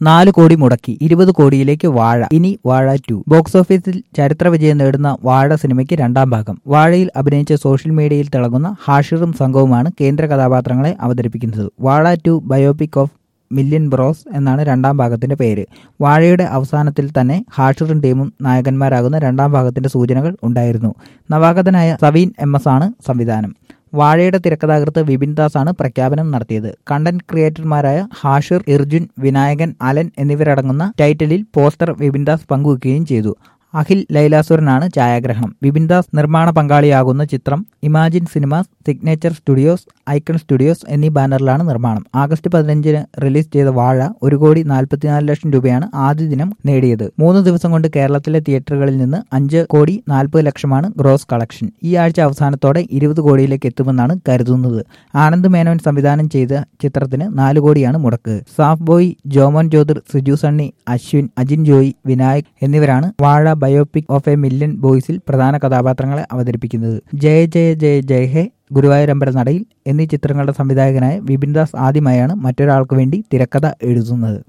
4 കോടി മുടക്കി 20 കോടിയിലേക്ക് വാഴ. ഇനി വാഴ 2. ബോക്സ് ഓഫീസിൽ ചരിത്ര വിജയം നേടുന്ന വാഴ സിനിമയ്ക്ക് രണ്ടാം ഭാഗം. വാഴയിൽ അഭിനയിച്ച സോഷ്യൽ മീഡിയയിൽ തിളങ്ങുന്ന ഹാഷിറും സംഘവുമാണ് കേന്ദ്ര കഥാപാത്രങ്ങളെ അവതരിപ്പിക്കുന്നത്. വാഴ 2 ബയോപിക് ഓഫ് മില്യൺ ബ്രോസ് എന്നാണ് രണ്ടാം ഭാഗത്തിന്റെ പേര്. വാഴയുടെ അവസാനത്തിൽ തന്നെ ഹാഷിറും ടീമും നായകന്മാരാകുന്ന രണ്ടാം ഭാഗത്തിന്റെ സൂചനകൾ ഉണ്ടായിരുന്നു. നവാഗതനായ സവീൻ MS ആണ് സംവിധാനം. വാഴയുടെ തിരക്കഥാകൃത്ത് വിപിൻ ദാസ് ആണ് പ്രഖ്യാപനം നടത്തിയത്. കണ്ടന്റ് ക്രിയേറ്റർമാരായ ഹാഷിർ, ഇർജുൻ, വിനായകൻ, അലൻ എന്നിവരടങ്ങുന്ന ടൈറ്റിലിൽ പോസ്റ്റർ വിപിൻ ദാസ് പങ്കുവയ്ക്കുകയും ചെയ്തു. അഖിൽ ലൈലാസുരനാണ് ഛായാഗ്രഹണം. വിപിൻ ദാസ് നിർമ്മാണ പങ്കാളിയാകുന്ന ചിത്രം Imagine Cinemas, Signature Studios, Icon Studios എന്നീ ബാനറിലാണ് നിർമ്മാണം. ആഗസ്റ്റ് 15 റിലീസ് ചെയ്ത വാഴ 1,44 ലക്ഷം രൂപയാണ് ആദ്യ ദിനം നേടിയത്. 3 ദിവസം കൊണ്ട് കേരളത്തിലെ തിയേറ്ററുകളിൽ നിന്ന് 5,40 ലക്ഷമാണ് ഗ്രോസ് കളക്ഷൻ. ഈ ആഴ്ച അവസാനത്തോടെ 20 കോടിയിലേക്ക് എത്തുമെന്നാണ് കരുതുന്നത്. ആനന്ദ് മേനോൻ സംവിധാനം ചെയ്ത ചിത്രത്തിന് 4 കോടിയാണ് മുടക്ക്. സാഫ് ബോയ്, ജോമോൻ ജ്യോതിർ, സിജു സണ്ണി, അശ്വിൻ, അജിൻ ജോയി, വിനായക് എന്നിവരാണ് Vaazha biopic of a million ബോയ്സിൽ പ്രധാന കഥാപാത്രങ്ങളെ അവതരിപ്പിക്കുന്നത്. ജയ ജയ ജയ ജയ ഹേ, ഗുരുവായൂരമ്പല നടയിൽ എന്നീ ചിത്രങ്ങളുടെ സംവിധായകനായ വിപിൻ ദാസ് ആദ്യമായാണ് മറ്റൊരാൾക്ക് വേണ്ടി തിരക്കഥ എഴുതുന്നത്.